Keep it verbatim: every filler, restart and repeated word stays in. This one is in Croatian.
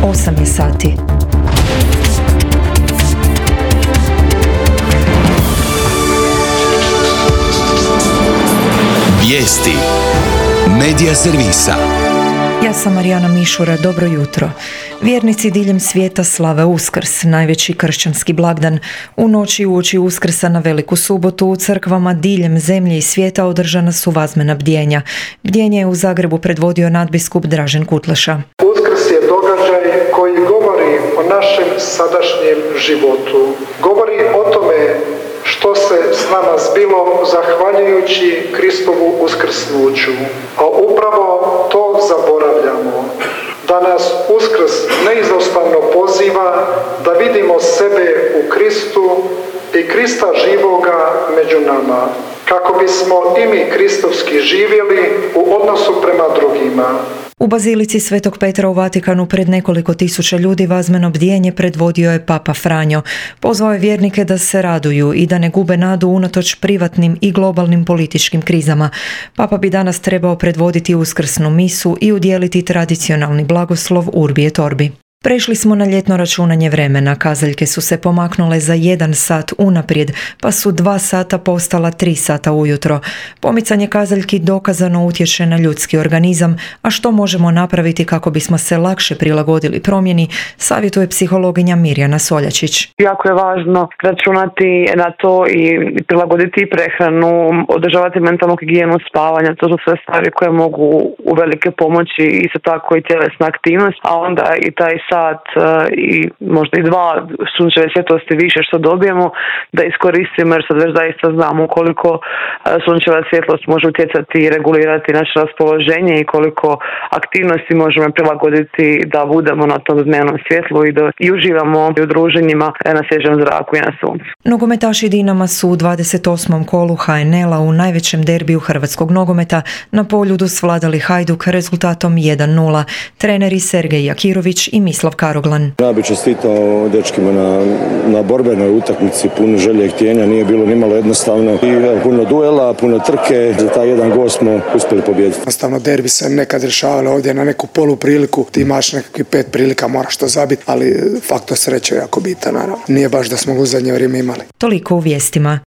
osam je sati. Vijesti Medija servisa. Ja sam Marijana Mišura, dobro jutro. Vjernici diljem svijeta slave Uskrs, najveći kršćanski blagdan. U noći uoči Uskrsa na Veliku subotu u crkvama diljem zemlje i svijeta održana su vazmena bdjenja. Bdjenje je u Zagrebu predvodio nadbiskup Dražen Kutleša. Uskrs je događaj koji govori o našem sadašnjem životu. Govori o tome što se s nama zbilo zahvaljujući Kristovu uskrsnuću. A upravo to zaboravljamo. Da nas Uskrs neizostavno poziva da vidimo sebe u Kristu i Krista živoga među nama, kako bismo i mi kristovski živjeli u odnosu prema drugima. U bazilici Svetog Petra u Vatikanu pred nekoliko tisuća ljudi vazmeno bdjenje predvodio je Papa Franjo. Pozvao je vjernike da se raduju i da ne gube nadu unatoč privatnim i globalnim političkim krizama. Papa bi danas trebao predvoditi uskrsnu misu i udjeliti tradicionalni blagoslov Urbi et Orbi. Prešli smo na ljetno računanje vremena, kazaljke su se pomaknule za jedan sat unaprijed, pa su dva sata postala tri sata ujutro. Pomicanje kazaljki dokazano utječe na ljudski organizam, a što možemo napraviti kako bismo se lakše prilagodili promjeni, savjetuje psihologinja Mirjana Soljačić. Jako je važno računati na to i prilagoditi prehranu, održavati mentalnu higijenu spavanja, to su sve stvari koje mogu uvelike pomoći, isto tako i tjelesna aktivnost, a onda i taj sat i možda i dva sunčeve svjetlosti više što dobijemo da iskoristimo, jer sad već zaista znamo koliko sunčeva svjetlost može utjecati i regulirati naše raspoloženje i koliko aktivnosti možemo prilagoditi da budemo na tom dnevnom svjetlu i da i uživamo u druženjima na svježem zraku i na suncu. Nogometaši Dinama su u dvadeset osmom kolu ha en el a u najvećem derbiju hrvatskog nogometa na Poljudu svladali Hajduk rezultatom jedan nula. Treneri Sergej Jakirović i Mislav Karoglan. Ja bih čestitao dečkima na, na borbenoj utakmici, puno želje i htjenja, nije bilo nimalo jednostavno i puno duela, puno trke, za taj jedan gol smo uspjeli pobijediti. Jednostavno derbi se nekad rješavalo ovdje na neku polu priliku, ti imaš nekakvih pet prilika, moraš to zabiti, ali faktor sreće je jako bitan, naravno. Nije baš da smo u zadnje vrijeme imali. Toliko u vijestima.